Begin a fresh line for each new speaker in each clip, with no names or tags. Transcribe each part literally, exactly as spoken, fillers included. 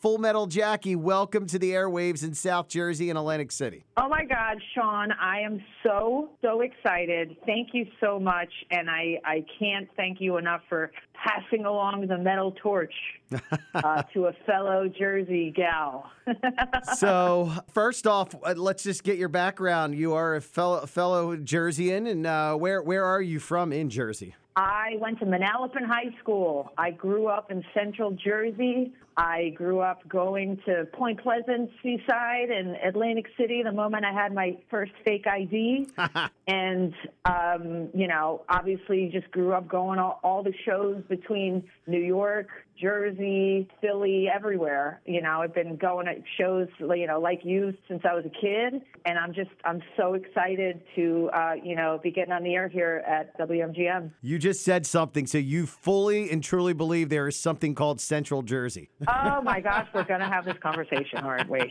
Full Metal Jackie, welcome to the airwaves in South Jersey and Atlantic City.
Oh, my God, Sean, I am so, so excited. Thank you so much, and I, I can't thank you enough for passing along the metal torch uh, to a fellow Jersey gal.
So, first off, uh, let's just get your background. You are a fellow, fellow Jerseyan, and uh, where, where are you from in Jersey?
I went to Manalapan High School. I grew up in Central Jersey. I grew up going to Point Pleasant, Seaside, and Atlantic City the moment I had my first fake I D. and, um, you know, obviously just grew up going all, all the shows between New York, Jersey, Philly, everywhere. You know, I've been going to shows, you know, like you since I was a kid. And I'm just, I'm so excited to, uh, you know, be getting on the air here at W M G M.
You just said something. So you fully and truly believe there is something called Central Jersey.
Oh, my gosh, we're going to have this conversation, aren't we?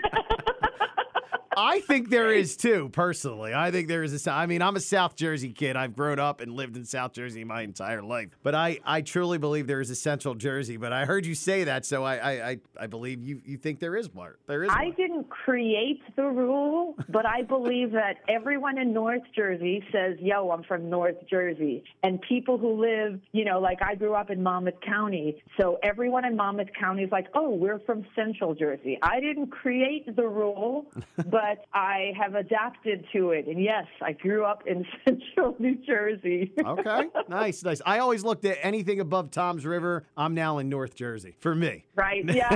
I think there is, too, personally. I think there is a, I mean, I'm a South Jersey kid. I've grown up and lived in South Jersey my entire life. But I, I truly believe there is a Central Jersey. But I heard you say that, so I I, I, I believe you, you think there is one. There is
I
one.
didn't create the rule, but I believe that everyone in North Jersey says, yo, I'm from North Jersey. And people who live, you know, like I grew up in Monmouth County. So everyone in Monmouth County is like, oh, we're from Central Jersey. I didn't create the rule, but But I have adapted to it. And yes, I grew up in Central New Jersey.
Okay, nice, nice. I always looked at anything above Tom's River. I'm now in North Jersey, for me.
Right, yeah.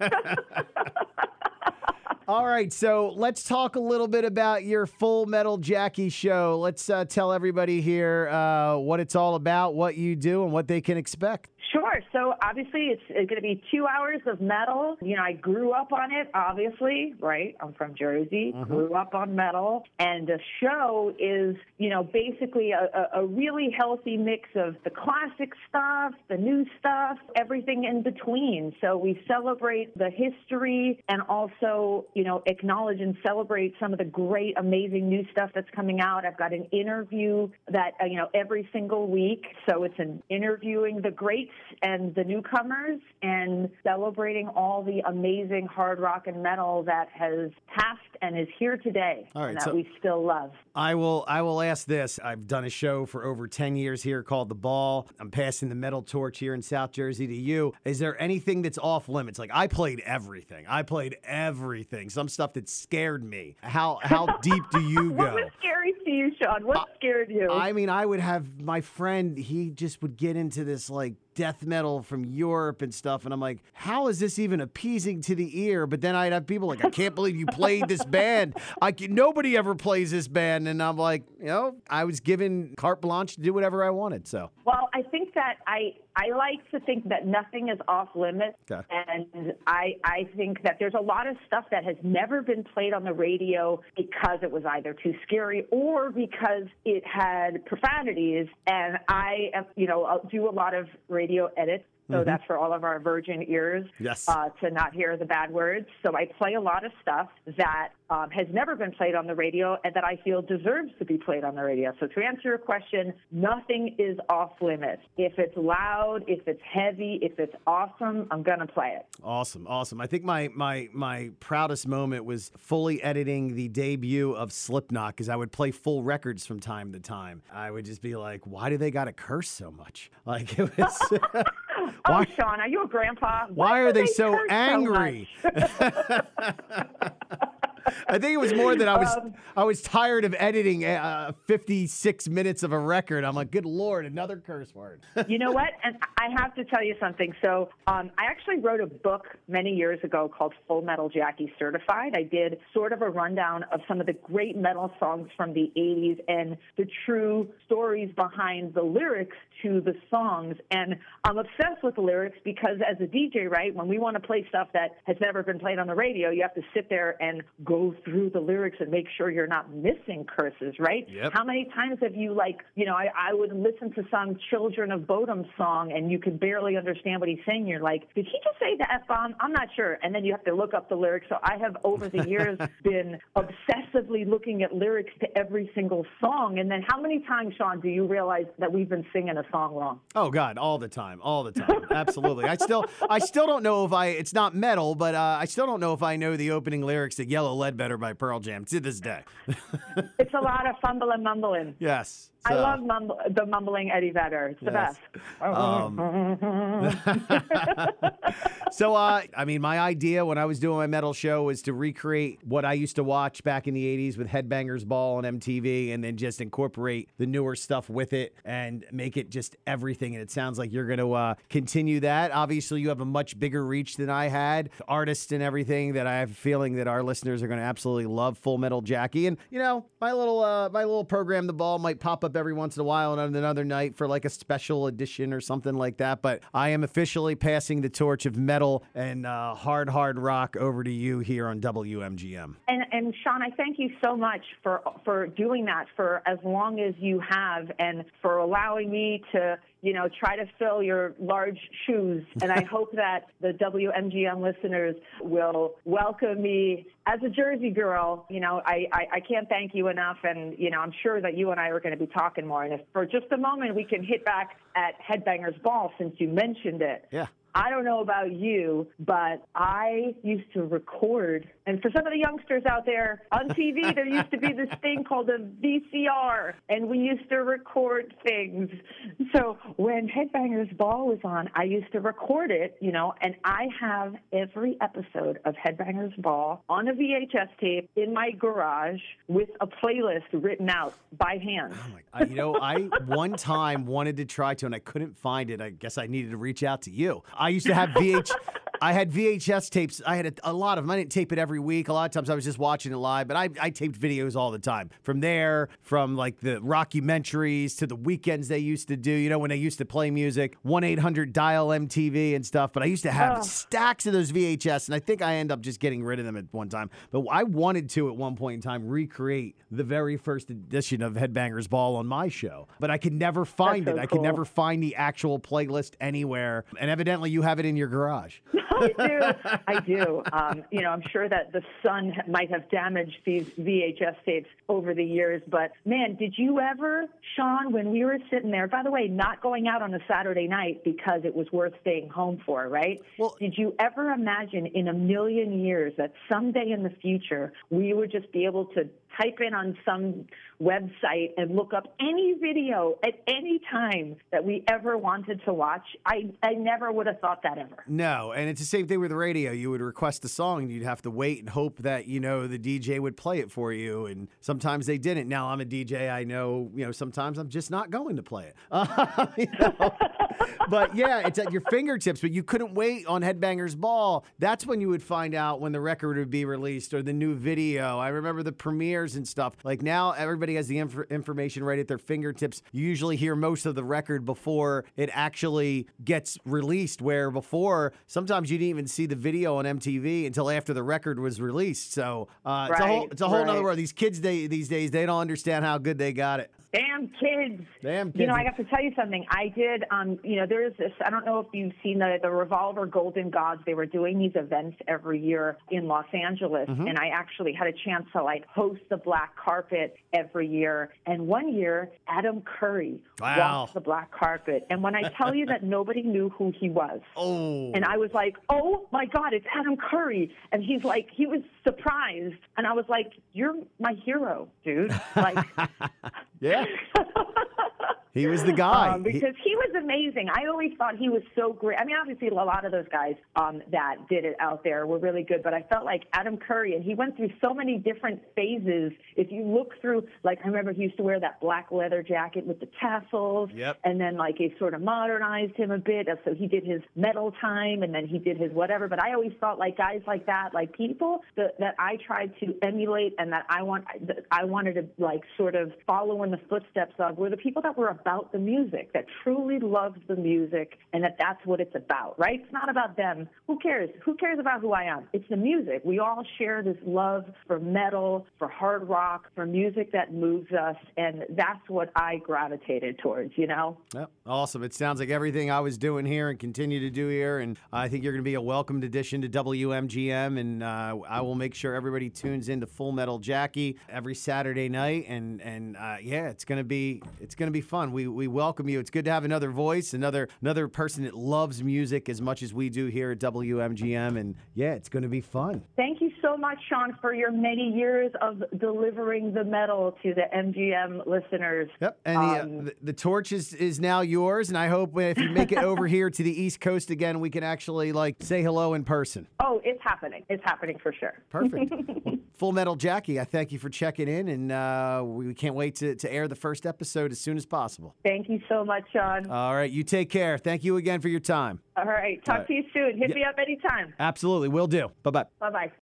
All right, so let's talk a little bit about your Full Metal Jackie show. Let's uh, tell everybody here uh, what it's all about, what you do, and what they can expect.
Sure. So obviously it's, it's going to be two hours of metal. You know, I grew up on it, obviously, right? I'm from Jersey, mm-hmm. grew up on metal. And the show is, you know, basically a, a, a really healthy mix of the classic stuff, the new stuff, everything in between. So we celebrate the history and also, you know, acknowledge and celebrate some of the great, amazing new stuff that's coming out. I've got an interview that, uh, you know, every single week. So it's an interviewing the greats and the newcomers and celebrating all the amazing hard rock and metal that has passed and is here today
all right,
and that
so
we still love.
I will I will ask this. I've done a show for over ten years here called The Ball. I'm passing the metal torch here in South Jersey to you. Is there anything that's off limits? Like, I played everything. I played everything. Some stuff that scared me. How how deep do you go?
What was scary to you, Sean? What uh, scared you?
I mean, I would have my friend, he just would get into this, like, death metal from Europe and stuff, and I'm like, how is this even appeasing to the ear? But then I'd have people like, I can't believe you played this band. I can, nobody ever plays this band, and I'm like, you know, I was given carte blanche to do whatever I wanted. So,
well, I think that I I like to think that nothing is off limits,
okay.
and I I think that there's a lot of stuff that has never been played on the radio because it was either too scary or because it had profanities, and I you know I'll do a lot of radio radio edits. So mm-hmm. that's for all of our virgin ears
yes.
uh, to not hear the bad words. So I play a lot of stuff that um, has never been played on the radio and that I feel deserves to be played on the radio. So to answer your question, nothing is off limits. If it's loud, if it's heavy, if it's awesome, I'm going to play it.
Awesome, awesome. I think my my my proudest moment was fully editing the debut of Slipknot, because I would play full records from time to time. I would just be like, why do they got to curse so much? Like, it was...
Why, oh, Sean, are you a grandpa?
Why, why are they, they so angry? So I think it was more that I was um, I was tired of editing uh, fifty-six minutes of a record. I'm like, good Lord, another curse word.
You know what? And I have to tell you something. So um, I actually wrote a book many years ago called Full Metal Jackie Certified. I did sort of a rundown of some of the great metal songs from the eighties and the true stories behind the lyrics to the songs. And I'm obsessed with the lyrics because as a D J, right, when we want to play stuff that has never been played on the radio, you have to sit there and go go through the lyrics and make sure you're not missing curses, right?
Yep.
How many times have you, like, you know, I, I would listen to some Children of Bodom song and you could barely understand what he's saying. You're like, did he just say the F-bomb? I'm not sure. And then you have to look up the lyrics. So I have, over the years, been obsessively looking at lyrics to every single song. And then how many times, Sean, do you realize that we've been singing a song wrong?
Oh God, all the time, all the time. Absolutely. I still, I still don't know if I. It's not metal, but uh, I still don't know if I know the opening lyrics to "Yellow Ledbetter" by Pearl Jam to this day.
It's a lot of fumble and mumbling.
Yes.
I
So.
love mumble, the mumbling Eddie Vedder. It's the
Yes.
best.
Um, so, uh, I mean, my idea when I was doing my metal show was to recreate what I used to watch back in the eighties with Headbangers Ball on M T V and then just incorporate the newer stuff with it and make it just everything. And it sounds like you're going to uh, continue that. Obviously, you have a much bigger reach than I had, artists and everything that I have a feeling that our listeners are going to absolutely love Full Metal Jackie. And, you know, my little, uh, my little program, The Ball, might pop up every once in a while and on another night for like a special edition or something like that. But I am officially passing the torch of metal and uh, hard, hard rock over to you here on W M G M.
And, and Sean, I thank you so much for for doing that for as long as you have, and for allowing me to, you know, try to fill your large shoes. And I hope that the W M G M listeners will welcome me as a Jersey girl. You know, I, I, I can't thank you enough. And, you know, I'm sure that you and I are going to be talking more. And if for just a moment we can hit back at Headbangers Ball, since you mentioned it.
Yeah.
I don't know about you, but I used to record. And for some of the youngsters out there, on T V, there used to be this thing called a V C R, and we used to record things. So when Headbangers Ball was on, I used to record it, you know, and I have every episode of Headbangers Ball on a V H S tape in my garage with a playlist written out by hand.
Oh my, I, you know, I one time wanted to try to, and I couldn't find it. I guess I needed to reach out to you. I used to have V H. I had V H S tapes. I had a, a lot of them. I didn't tape it every week. A lot of times I was just watching it live, but I, I taped videos all the time. From there, from like the rockumentaries to the weekends they used to do, you know, when they used to play music, one eight hundred dial M T V and stuff. But I used to have
Oh.
stacks of those V H S, and I think I end up just getting rid of them at one time. But I wanted to, at one point in time, recreate the very first edition of Headbangers Ball on my show. But I could never find
That's
it.
so
I could
cool.
never find the actual playlist anywhere. And evidently you have it in your garage.
I do. I do. Um, you know, I'm sure that the sun ha- might have damaged these V H S tapes over the years. But, man, did you ever, Sean, when we were sitting there, by the way, not going out on a Saturday night because it was worth staying home for, right?
Well-
did you ever imagine in a million years that someday in the future we would just be able to type in on some website and look up any video at any time that we ever wanted to watch? I, I never would have thought that ever.
No, and it's the same thing with the radio. You would request a song, and you'd have to wait and hope that, you know, the D J would play it for you, and sometimes they didn't. Now, I'm a D J. I know, you know, sometimes I'm just not going to play it. Uh, you know? But, yeah, it's at your fingertips, but you couldn't wait on Headbangers Ball. That's when you would find out when the record would be released or the new video. I remember the premieres and stuff. Like, now everybody has the inf- information right at their fingertips. You usually hear most of the record before it actually gets released, where before, sometimes you didn't even see the video on M T V until after the record was released. So uh, it's a whole,
Right,
it's a whole
right.
nother world. These kids they, these days, they don't understand how good they got it.
Damn kids.
Damn
You know,
kids.
I have to tell you something. I did, um, you know, there is this, I don't know if you've seen the, the Revolver Golden Gods. They were doing these events every year in Los Angeles.
Mm-hmm.
And I actually had a chance to, like, host the black carpet every year. And one year, Adam Curry
Wow.
walked the black carpet. And when I tell you that nobody knew who he was,
Oh.
and I was like, oh, my God, it's Adam Curry. And he's like, he was surprised. And I was like, you're my hero, dude. Like,
Yeah. He was the guy.
Um, because he, he was amazing. I always thought he was so great. I mean, obviously, a lot of those guys um, that did it out there were really good, but I felt like Adam Curry, and he went through so many different phases. If you look through, like, I remember he used to wear that black leather jacket with the tassels,
Yep.
and then, like, it sort of modernized him a bit. So he did his metal time, and then he did his whatever. But I always thought, like, guys like that, like people that, that I tried to emulate and that I want, that I wanted to, like, sort of follow in the footsteps of were the people that were about the music, that truly loves the music, and that that's what it's about, right? It's not about them. Who cares? Who cares about who I am? It's the music. We all share this love for metal, for hard rock, for music that moves us, and that's what I gravitated towards, you know?
Yep. Awesome. It sounds like everything I was doing here and continue to do here, and I think you're going to be a welcomed addition to W M G M, and uh, I will make sure everybody tunes into Full Metal Jackie every Saturday night, and and uh, yeah, it's gonna be it's gonna be fun. We we welcome you. It's good to have another voice, another another person that loves music as much as we do here at W M G M, and yeah, it's gonna be fun.
Thank you so much, Sean, for your many years of delivering the metal to the M G M listeners.
Yep, and the, um, uh, the, the torch is, is now yours, and I hope if you make it over here to the East Coast again, we can actually like say hello in person.
Oh, it's happening. It's happening for sure.
Perfect. Well, Full Metal Jackie, I thank you for checking in, and uh, we can't wait to, to air the first episode as soon as possible.
Thank you so much, Sean.
All right, you take care. Thank you again for your time.
All right, talk All right. to you soon. Hit yeah. me up anytime.
Absolutely, will do. Bye-bye.
Bye-bye.